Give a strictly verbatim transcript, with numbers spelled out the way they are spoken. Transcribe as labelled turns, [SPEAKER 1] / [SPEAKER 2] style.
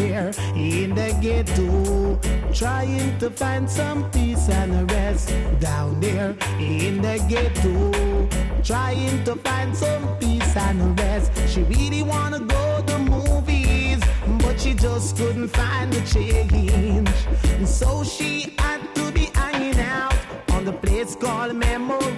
[SPEAKER 1] there in the ghetto, trying to find some peace and rest. Down there in the ghetto, trying to find some peace and rest. She really wanna go to movies, but she just couldn't find the change. And so she had to be hanging out on the place called Memory